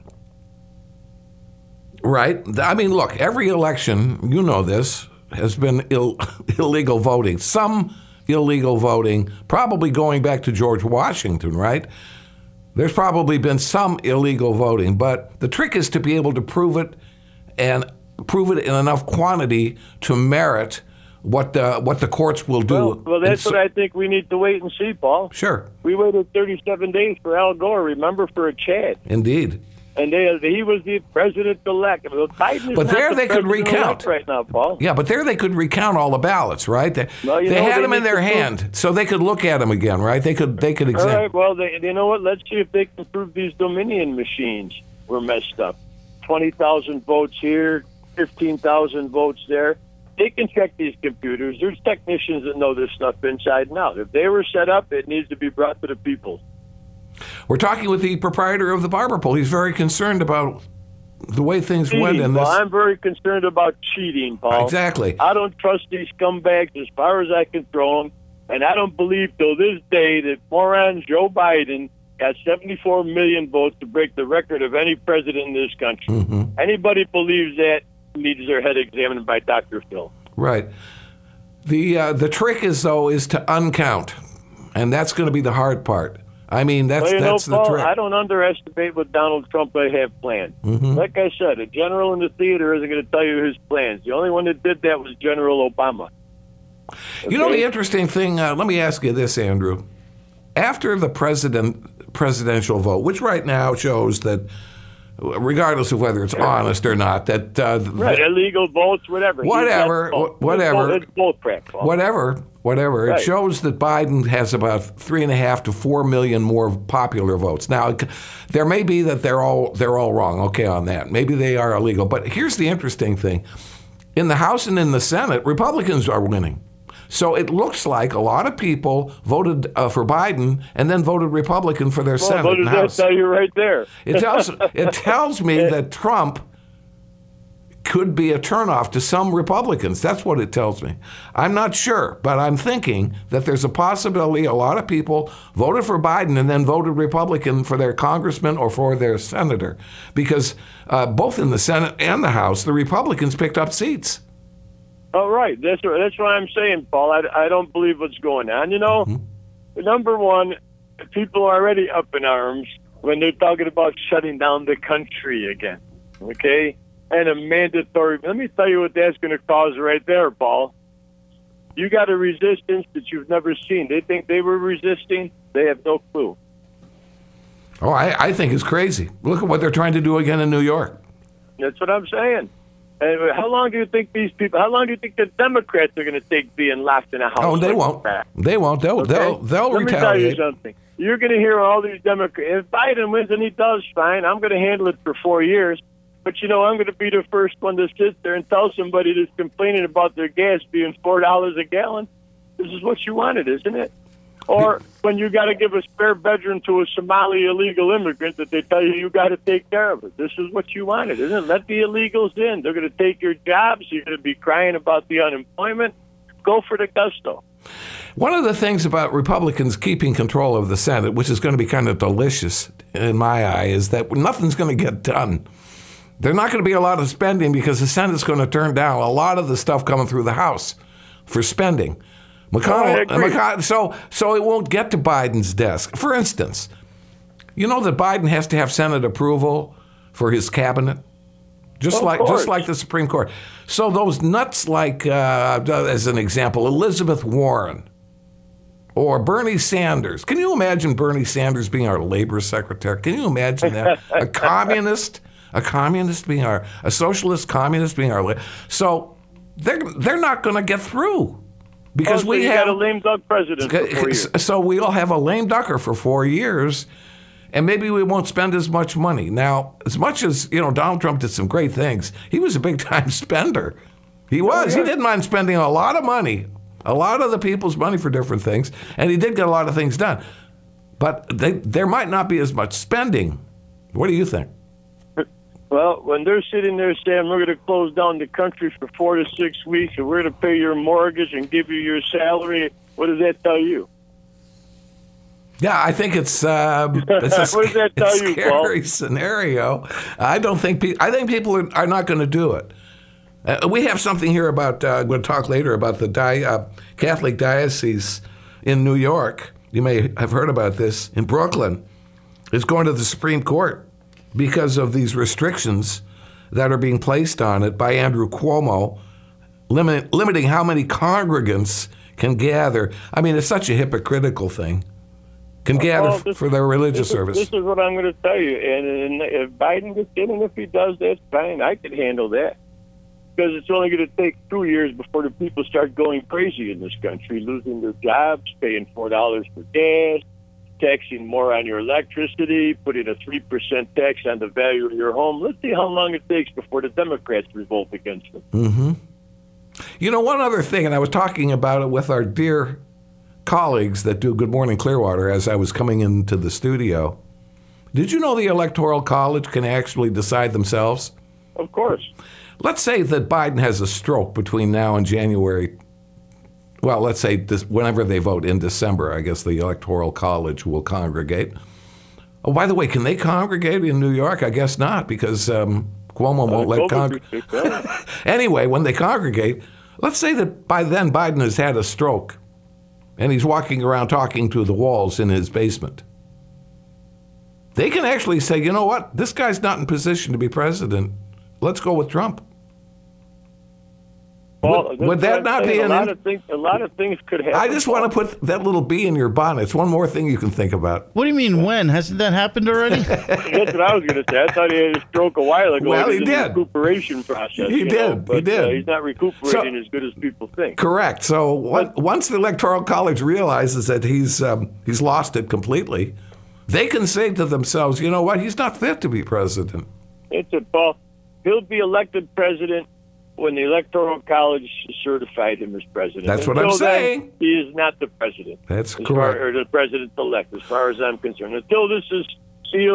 Right. I mean, look, every election, you know this, has been Ill, illegal voting. Some illegal voting, probably going back to George Washington, right? There's probably been some illegal voting, but the trick is to be able to prove it and prove it in enough quantity to merit what the, what the courts will do.
Well, well that's
so,
what I think we need to wait and see, Paul.
Sure.
We waited thirty-seven days for Al Gore, remember, for a Chad.
Indeed.
And they, he was the president-elect. I mean, Biden is
but
not
there
the
they could
president-elect
recount
right now, Paul.
Yeah, but there they could recount all the ballots, right? They,
Well, you
they
know,
had
they
them in
need
their
to
hand,
prove-
so they could look at them again, right? They could they could
All
examine.
right, well, they, you know what? Let's see if they can prove these Dominion machines were messed up. twenty thousand votes here, fifteen thousand votes there. They can check these computers. There's technicians that know this stuff inside and out. If they were set up, it needs to be brought to the people.
We're talking with the proprietor of the barber pole. He's very concerned about the way things
Cheating.
went in this.
Well, I'm very concerned about cheating, Paul.
Exactly.
I don't trust these scumbags as far as I can throw them, and I don't believe till this day that moron Joe Biden got seventy-four million votes to break the record of any president in this country.
Mm-hmm.
Anybody believes that needs their head examined by Doctor Phil.
Right. The uh, the trick is though is to uncount, and that's going to be the hard part. I mean, that's
well, you
that's
know,
the
Paul,
trick.
I don't underestimate what Donald Trump may have planned.
Mm-hmm.
Like I said, a general in the theater isn't going to tell you his plans. The only one that did that was General Obama. Okay?
You know the interesting thing. Uh, let me ask you this, Andrew. After the president presidential vote, which right now shows that, regardless of whether it's honest or not, that uh,
right,
that,
illegal votes, whatever,
whatever,
wh-
whatever,
it's bull crap. Paul.
whatever, whatever.
Right.
It shows that Biden has about three and a half to four million more popular votes. Now, there may be that they're all they're all wrong. Okay, on that, maybe they are illegal. But here's the interesting thing: in the House and in the Senate, Republicans are winning. So it looks like a lot of people voted uh, for Biden and then voted Republican for their
well,
Senate
what
and
does that
House.
tell you right there?
It tells it tells me that Trump could be a turnoff to some Republicans. That's what it tells me. I'm not sure, but I'm thinking that there's a possibility a lot of people voted for Biden and then voted Republican for their congressman or for their senator, because uh, both in the Senate and the House, the Republicans picked up seats.
Oh, right. That's what, that's what I'm saying, Paul. I, I don't believe what's going on. You know, mm-hmm. Number one, people are already up in arms when they're talking about shutting down the country again, okay? And a mandatory, let me tell you what that's going to cause right there, Paul. You got a resistance that you've never seen. They think they were resisting. They have no clue.
Oh, I, I think it's crazy. Look at what they're trying to do again in New York.
That's what I'm saying. And how long do you think these people, how long do you think the Democrats are going to take being locked in a house?
Oh, they
like
won't.
That?
They won't. They'll,
Okay?
they'll, they'll
Let
retaliate.
me tell you something. You're going to hear all these Democrats. If Biden wins and he does fine, I'm going to handle it for four years. But, you know, I'm going to be the first one to sit there and tell somebody that's complaining about their gas being four dollars a gallon, this is what you wanted, isn't it? Or when you got to give a spare bedroom to a Somali illegal immigrant that they tell you you got to take care of it. This is what you wanted, isn't it? Let the illegals in. They're going to take your jobs. You're going to be crying about the unemployment. Go for the gusto.
One of the things about Republicans keeping control of the Senate, which is going to be kind of delicious in my eye, is that nothing's going to get done. There's not going to be a lot of spending because the Senate's going to turn down a lot of the stuff coming through the House for spending. McConnell,
Oh, I agree.
McConnell, so so it won't get to Biden's desk. For instance, you know that Biden has to have Senate approval for his cabinet, just
Of
like
course.
just like the Supreme Court. So those nuts, like uh, as an example, Elizabeth Warren or Bernie Sanders. Can you imagine Bernie Sanders being our labor secretary? Can you imagine that? A communist. A communist being our, a socialist communist being our, so they're they're not going to get through because
Oh, so
we
you
have
got a lame duck president for four years.
So we'll have a lame ducker for four years, and maybe we won't spend as much money. Now, as much as you know, Donald Trump did some great things. He was a big time spender. He was.
Oh, yeah.
He didn't mind spending a lot of money, a lot of the people's money for different things, and he did get a lot of things done. But they, there might not be as much spending. What do you think?
Well, when they're sitting there saying we're going to close down the country for four to six weeks and we're going to pay your mortgage and give you your salary, what does that tell you?
Yeah, I think it's uh, it's a,
What does that tell
it's
you,
scary
Paul?
scenario. I don't think pe- I think people are, are not going to do it. Uh, we have something here about. Uh, we'll talk later about the di- uh, Catholic diocese in New York. You may have heard about this in Brooklyn. It's going to the Supreme Court because of these restrictions that are being placed on it by Andrew Cuomo, limit, limiting how many congregants can gather. I mean, it's such a hypocritical thing. Can gather
Well,
f-
this-
for their religious
this is,
service.
This is what I'm going to tell you. And, and if Biden gets in, and if he does, that's fine. I can handle that. Because it's only going to take two years before the people start going crazy in this country, losing their jobs, paying four dollars for gas, taxing more on your electricity, putting a three percent tax on the value of your home. Let's see how long it takes before the Democrats revolt against them.
Mm-hmm. You know, one other thing, and I was talking about it with our dear colleagues that do Good Morning Clearwater as I was coming into the studio. Did you know the Electoral College can actually decide themselves?
Of course.
Let's say that Biden has a stroke between now and January. Well, let's say this, whenever they vote in December, I guess the Electoral College will congregate. Oh, by the way, can they congregate in New York? I guess not, because um, Cuomo won't let congregate. Anyway, when they congregate, let's say that by then Biden has had a stroke and he's walking around talking to the walls in his basement. They can actually say, you know what, this guy's not in position to be president. Let's go with Trump.
Well,
would, would that not be
a
an...
lot of things? A lot of things could happen.
I just want to put that little bee in your bonnet. It's one more thing you can think about.
What do you mean when? Hasn't that happened already?
That's what I was going to say. I thought he had a stroke a while ago.
Well, he
was in
did.
the recuperation process.
He
you
did.
know, but,
He did.
Uh, he's not recuperating as good as people think.
Correct. So what, once the Electoral College realizes that he's um, he's lost it completely, they can say to themselves, you know what, he's not fit to be president.
It's a Paul. He'll be elected president when the Electoral College certified him as president.
That's what I'm
Until then,
saying.
he is not the president.
That's
as
correct.
Far, or the president-elect, as far as I'm concerned. Until this is sealed,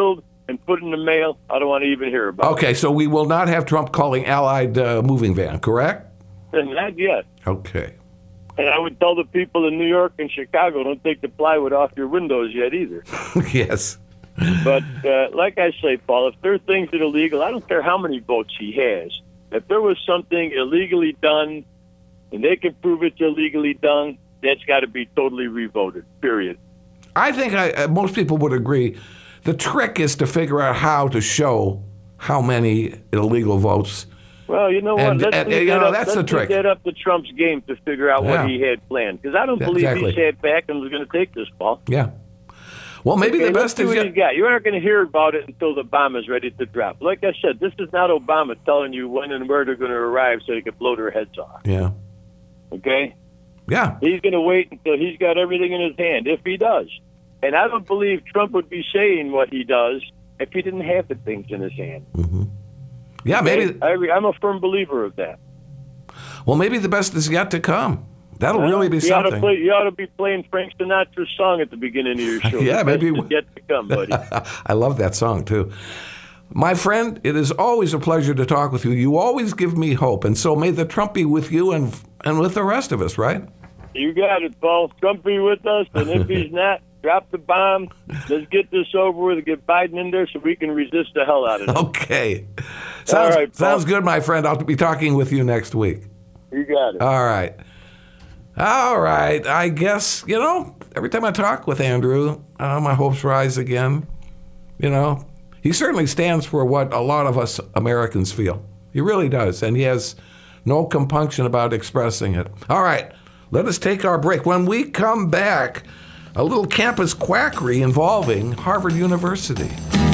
and put in the mail, I don't want to even hear about
Okay, so we will not have Trump calling Allied uh, moving van, correct?
it. And not yet.
Okay.
And I would tell the people in New York and Chicago, don't take the plywood off your windows yet either.
Yes.
But uh, like I say, Paul, if there are things that are illegal, I don't care how many votes he has. If there was something illegally done and they can prove it's illegally done, that's got to be totally revoted, period.
I think I, uh, most people would agree. The trick is to figure out how to show how many illegal votes.
Well, you know what?
And,
let's
and,
leave
you
that
know,
up,
that's
let's
the
leave
trick.
that up to Trump's game to figure out
Yeah.
what he had planned. Because I don't
Yeah,
believe
exactly.
he sat back and was going to take this, Paul.
Yeah. Well, maybe
Okay,
the
let's
best
see
is
what
yet-
he's got. You aren't going to hear about it until the bomb is ready to drop. Like I said, this is not Obama telling you when and where they're going to arrive so they can blow their heads off.
Yeah.
Okay?
Yeah.
He's going to wait until he's got everything in his hand, if he does. And I don't believe Trump would be saying what he does if he didn't have the things in his hand.
Mm-hmm. Yeah, maybe.
Okay? I, I'm a firm believer of that.
Well, maybe the best is yet to come. That'll
Well,
really be
you ought to
something.
play, you ought to be playing Frank Sinatra's song at the beginning of your show.
Yeah,
The best
maybe-
is yet to come, buddy.
I love that song, too. My friend, it is always a pleasure to talk with you. You always give me hope, and so may the Trump be with you and and with the rest of us, right?
You got it, Paul. Trump be with us, and if he's not, drop the bomb. Let's get this over with and get Biden in there so we can resist the hell out of it.
Okay. Sounds,
All right, Paul.
sounds good, my friend. I'll be talking with you next week.
You got it.
All right. All right. I guess, you know, every time I talk with Andrew, uh, my hopes rise again. You know, he certainly stands for what a lot of us Americans feel. He really does. And he has no compunction about expressing it. All right. Let us take our break. When we come back, a little campus quackery involving Harvard University.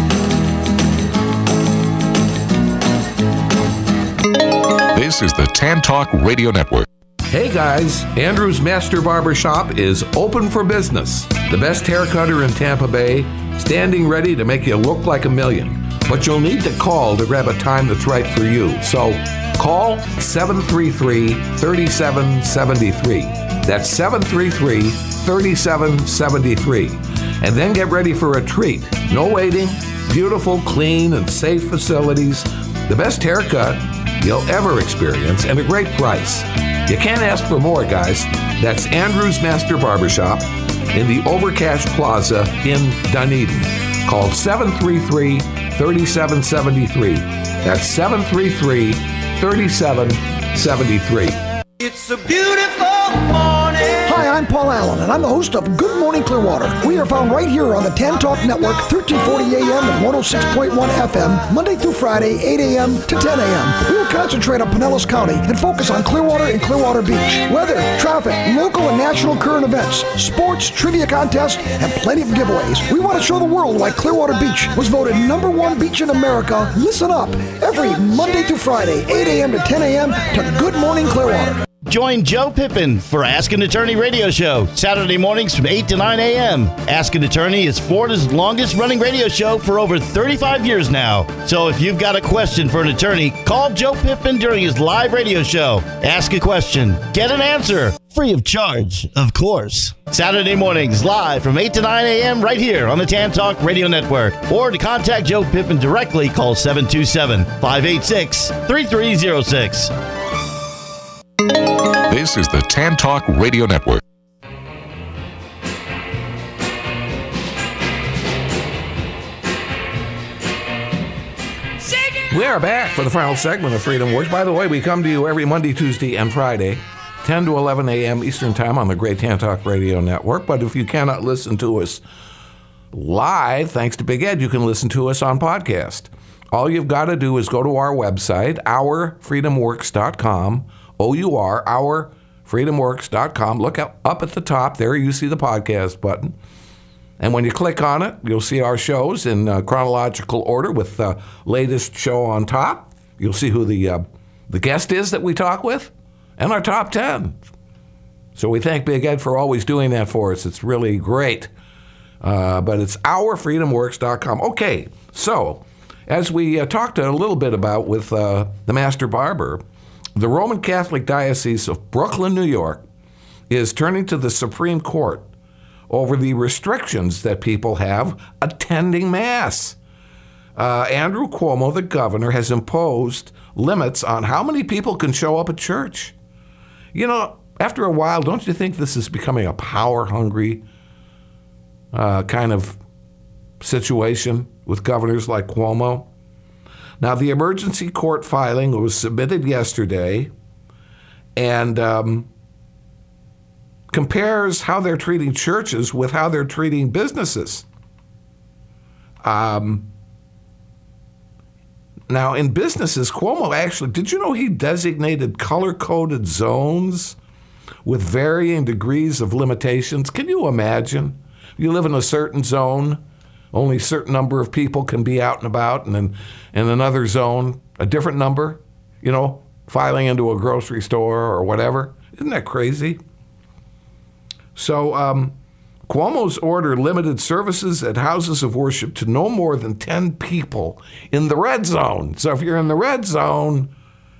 This is the Tan Talk Radio Network.
Hey guys, Andrew's Master Barber Shop is open for business. The best haircutter in Tampa Bay, standing ready to make you look like a million. But you'll need to call to grab a time that's right for you. So call seven three three, three seven seven three. That's seven three three, three seven seven three. And then get ready for a treat. No waiting, beautiful, clean, and safe facilities. The best haircut you'll ever experience, and a great price. You can't ask for more, guys. That's Andrew's Master Barbershop in the Overcash Plaza in Dunedin. Call seven three three, three seven seven three. That's seven three three, three seven seven three.
It's a beautiful morning.
Hi, I'm Paul Allen, and I'm the host of Good Morning Clearwater. We are found right here on the Tan Talk Network, thirteen forty A M and one oh six point one F M, Monday through Friday, eight A M to ten A M. We will concentrate on Pinellas County and focus on Clearwater and Clearwater Beach. Weather, traffic, local and national current events, sports, trivia contests, and plenty of giveaways. We want to show the world why Clearwater Beach was voted number one beach in America. Listen up every Monday through Friday, eight A M to ten A M to Good Morning Clearwater.
Join Joe Pippin for Ask an Attorney radio show, Saturday mornings from eight to nine A M. Ask an Attorney is Florida's longest running radio show for over thirty-five years now. So if you've got a question for an attorney, call Joe Pippin during his live radio show. Ask a question, get an answer, free of charge, of course. Saturday mornings live from eight to nine A M right here on the Tan Talk Radio Network. Or to contact Joe Pippin directly, call seven two seven, five eight six, three three zero six.
This is the Tan Talk Radio Network.
We are back for the final segment of Freedom Works. By the way, we come to you every Monday, Tuesday, and Friday, ten to eleven A M Eastern Time on the Great Tan Talk Radio Network. But if you cannot listen to us live, thanks to Big Ed, you can listen to us on podcast. All you've got to do is go to our website, our freedom works dot com, O U R, our freedom works dot com. Look up, up at the top there, you see the podcast button. And when you click on it, you'll see our shows in uh, chronological order with the latest show on top. You'll see who the uh, the guest is that we talk with and our top ten. So we thank Big Ed for always doing that for us. It's really great. Uh, but it's our freedom works dot com. Okay, so as we uh, talked a little bit about with uh, the Master Barber, the Roman Catholic Diocese of Brooklyn, New York, is turning to the Supreme Court over the restrictions that people have attending Mass. uh, Andrew Cuomo, the governor, has imposed limits on how many people can show up at church. You know, after a while, don't you think this is becoming a power-hungry uh, kind of situation with governors like Cuomo? Now, the emergency court filing was submitted yesterday and um, compares how they're treating churches with how they're treating businesses. Um, now, in businesses, Cuomo actually, did you know he designated color-coded zones with varying degrees of limitations? Can you imagine? You live in a certain zone, only a certain number of people can be out and about, and then in another zone, a different number, you know, filing into a grocery store or whatever. Isn't that crazy? So um, Cuomo's order limited services at houses of worship to no more than ten people in the red zone. So if you're in the red zone,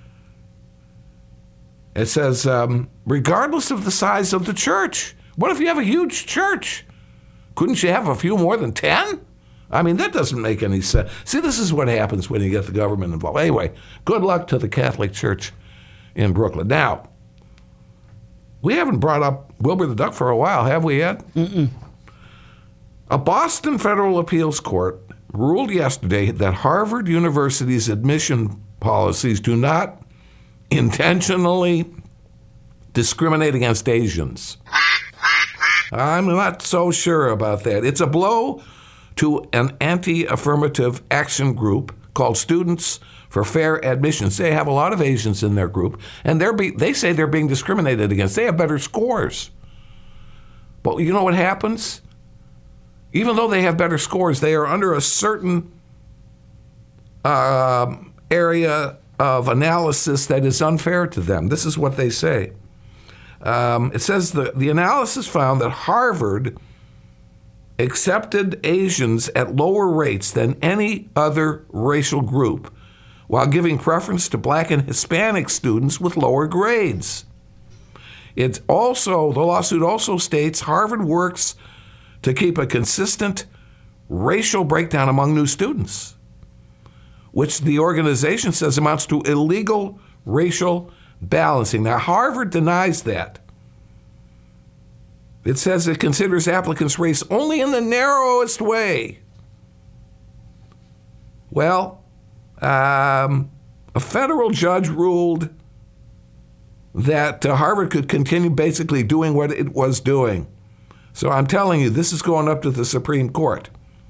it says, um, regardless of the size of the church. What if you have a huge church? Couldn't you have a few more than ten? I mean, that doesn't make any sense. See, this is what happens when you get the government involved. Anyway, good luck to the Catholic Church in Brooklyn. Now, we haven't brought up Wilbur the Duck for a while, have we yet?
Mm-mm.
A Boston federal appeals court ruled yesterday that Harvard University's admission policies do not intentionally discriminate against Asians. I'm not so sure about that. It's a blow to an anti-affirmative action group called Students for Fair Admissions. They have a lot of Asians in their group, and they're be, they say they're being discriminated against. They have better scores. But you know what happens? Even though they have better scores, they are under a certain uh, area of analysis that is unfair to them. This is what they say. Um, it says the, the analysis found that Harvard accepted Asians at lower rates than any other racial group, while giving preference to black and Hispanic students with lower grades. It's also, the lawsuit also states Harvard works to keep a consistent racial breakdown among new students, which the organization says amounts to illegal racial balancing. Now, Harvard denies that. It says it considers applicants' race only in the narrowest way. Well, um, a federal judge ruled that uh, Harvard could continue basically doing what it was doing. So I'm telling you, this is going up to the Supreme Court.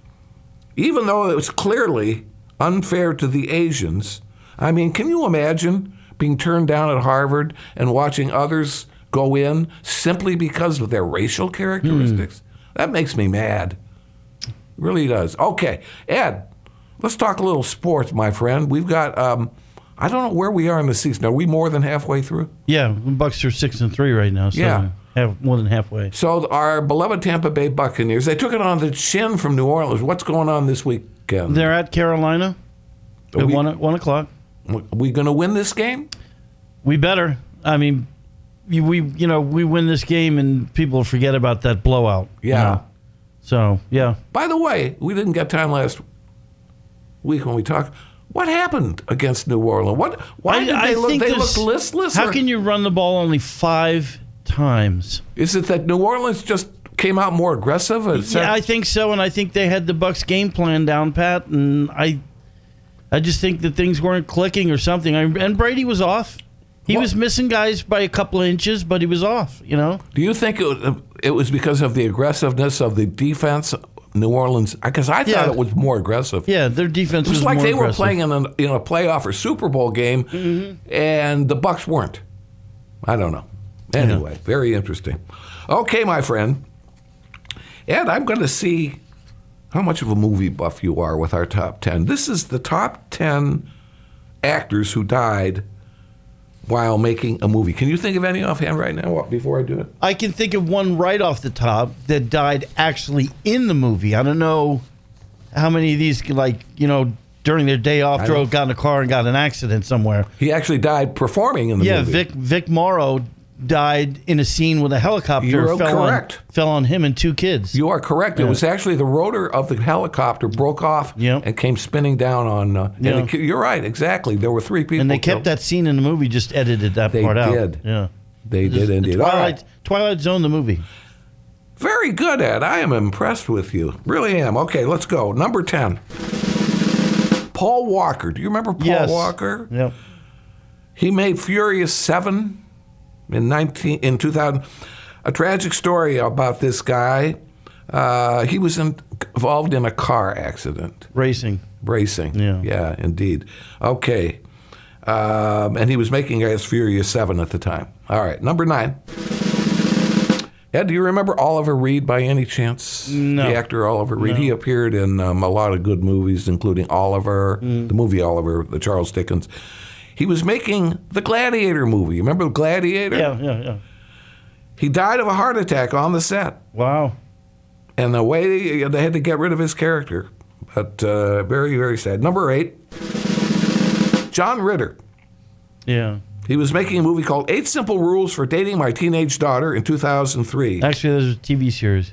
Even though it was clearly unfair to the Asians, I mean, can you imagine being turned down at Harvard and watching others go in simply because of their racial characteristics? Mm. That makes me mad. It really does. Okay, Ed, let's talk a little sports, my friend. We've got, um, I don't know where we are in the season. Are we more than halfway through?
Yeah, the Bucks are six and three right now. So
yeah.
Have more than halfway.
So our beloved Tampa Bay Buccaneers, they took it on the chin from New Orleans. What's going on this weekend?
They're at Carolina at
we,
one, one o'clock.
Are we going to win this game?
We better. I mean, we you know we win this game and people forget about that blowout.
Yeah.
You know? So yeah.
By the way, we didn't get time last week when we talked. What happened against New Orleans? What? Why
I,
did they
I
look? They
this,
looked listless.
How
or?
can you run the ball only five times?
Is it that New Orleans just came out more aggressive?
Yeah,
that-
I think so, and I think they had the Bucs game plan down pat, and I, I just think that things weren't clicking or something. I, and Brady was off. He what? was missing guys by a couple of inches, but he was off. You know.
Do you think it was, it was because of the aggressiveness of the defense? New Orleans, because I thought
yeah.
it was more aggressive.
Yeah, their defense
it was,
was
like
more
they
aggressive.
were playing in a, in a playoff or Super Bowl game,
mm-hmm.
and the Bucs weren't. I don't know. Anyway, yeah. Very interesting. Okay, my friend. Ed, I'm going to see how much of a movie buff you are with our top ten. This is the top ten actors who died while making a movie. Can you think of any offhand right now before I do it?
I can think of one right off the top that died actually in the movie. I don't know how many of these, like, you know, during their day off, drove, got in a car and got in an accident somewhere.
He actually died performing in the
yeah,
movie.
Yeah, Vic, Vic Morrow died in a scene with a helicopter
You're
fell
correct.
on fell on him and two kids.
You are correct.
Yeah.
It was actually the rotor of the helicopter broke off
Yep.
and came spinning down on. Uh,
Yeah.
and it, you're right. Exactly. There were three people.
And they
killed.
kept that scene in the movie, just edited that
They
part out.
did.
Yeah.
They did
The
indeed. All
Twilight,
right.
Twilight Zone, the movie.
Very good, Ed. I am impressed with you. Really am. Okay, let's go. Number ten. Paul Walker. Do you remember Paul
Yes.
Walker?
Yep.
He made Furious seven in nineteen in two thousand. A tragic story about this guy. Uh, he was in, involved in a car accident.
Racing.
Racing.
Yeah.
Yeah, indeed. Okay. Um, and he was making, I guess, Furious seven at the time. All right, number nine. Ed, do you remember Oliver Reed by any chance?
No.
The actor Oliver Reed.
No.
He appeared in um, a lot of good movies, including Oliver,
Mm.
the movie Oliver, the Charles Dickens. He was making the Gladiator movie. You remember Gladiator?
Yeah, yeah, yeah.
He died of a heart attack on the set.
Wow.
And the way they had to get rid of his character. But uh, very, very sad. Number eight, John Ritter.
Yeah.
He was making a movie called Eight Simple Rules for Dating My Teenage Daughter in two thousand three.
Actually, there's a T V series.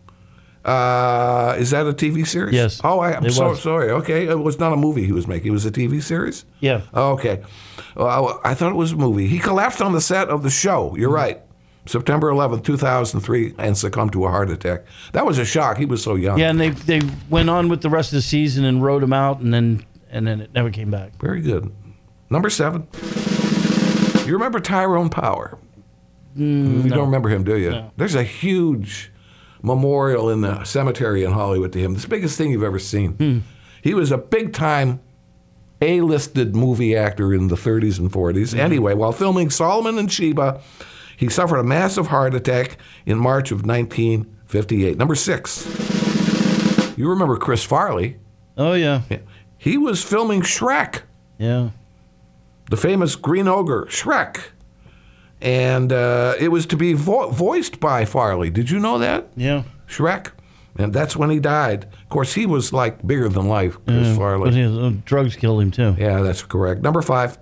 Uh, is that a T V series?
Yes.
Oh, I, I'm
It
so
was.
sorry. Okay, it was not a movie he was making. It was a T V series?
Yeah.
Oh, okay. Well, I thought it was a movie. He collapsed on the set of the show. You're right. September eleventh, two thousand three, and succumbed to a heart attack. That was a shock. He was so young.
Yeah, and they they went on with the rest of the season and wrote him out, and then and then it never came back.
Very good. Number seven. You remember Tyrone Power?
Mm,
you
no.
don't remember him, do you?
No.
There's a huge memorial in the cemetery in Hollywood to him. It's the biggest thing you've ever seen.
Hmm.
He was a big-time A-listed movie actor in the thirties and forties.
Hmm.
Anyway, while filming Solomon and Sheba, he suffered a massive heart attack in March of nineteen fifty-eight. Number six. You remember Chris Farley.
Oh, yeah.
Yeah. He was filming Shrek.
Yeah.
The famous Green Ogre, Shrek. And uh, it was to be vo- voiced by Farley. Did you know that?
Yeah.
Shrek. And that's when he died. Of course, he was like bigger than life, Chris
Yeah,
Farley.
But his, uh, drugs killed him, too.
Yeah, that's correct. Number five,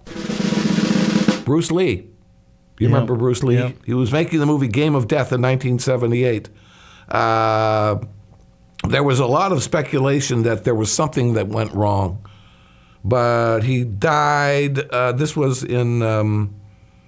Bruce Lee. You
Yeah.
remember Bruce Lee?
Yeah.
He was making the movie Game of Death in nineteen seventy-eight. Uh, there was a lot of speculation that there was something that went wrong. But he died, uh, this was in, um,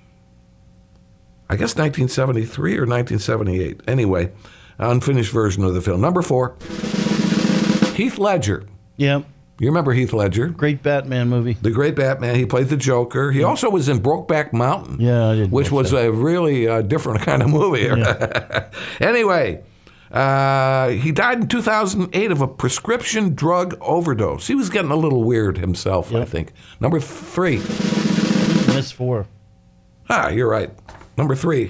I guess, nineteen seventy-three or nineteen seventy-eight. Anyway, unfinished version of the film. Number four, Heath Ledger.
Yeah.
You remember Heath Ledger?
Great Batman movie.
The great Batman. He played the Joker. He also was in Brokeback Mountain.
Yeah, I did.
Which was a really uh, different kind of movie.
Yeah.
Anyway, uh, he died in two thousand eight of a prescription drug overdose. He was getting a little weird himself, I think. Number three.
Miss four.
Ah, you're right. Number three.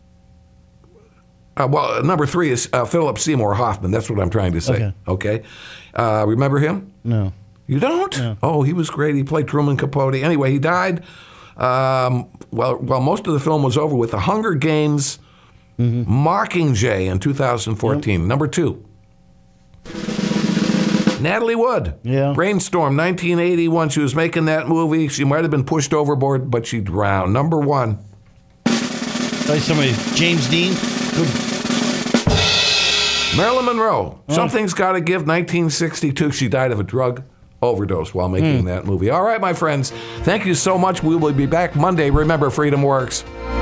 Uh, well, number three is uh, Philip Seymour Hoffman. That's what I'm trying to say.
Okay.
Okay. Uh, remember him?
No.
You don't?
No.
Oh, he was great. He played Truman Capote. Anyway, he died. Um, well, well, most of the film was over with The Hunger Games,
Mm-hmm.
Mockingjay in two thousand fourteen. Yep. Number two. Natalie Wood.
Yeah.
Brainstorm, nineteen eighty-one. She was making that movie. She might have been pushed overboard, but she drowned. Number one.
By somebody, James Dean. Good.
Marilyn Monroe.
Oh.
Something's Got to Give, nineteen sixty-two. She died of a drug overdose while making
Hmm.
that movie. All right, my friends. Thank you so much. We will be back Monday. Remember, freedom works.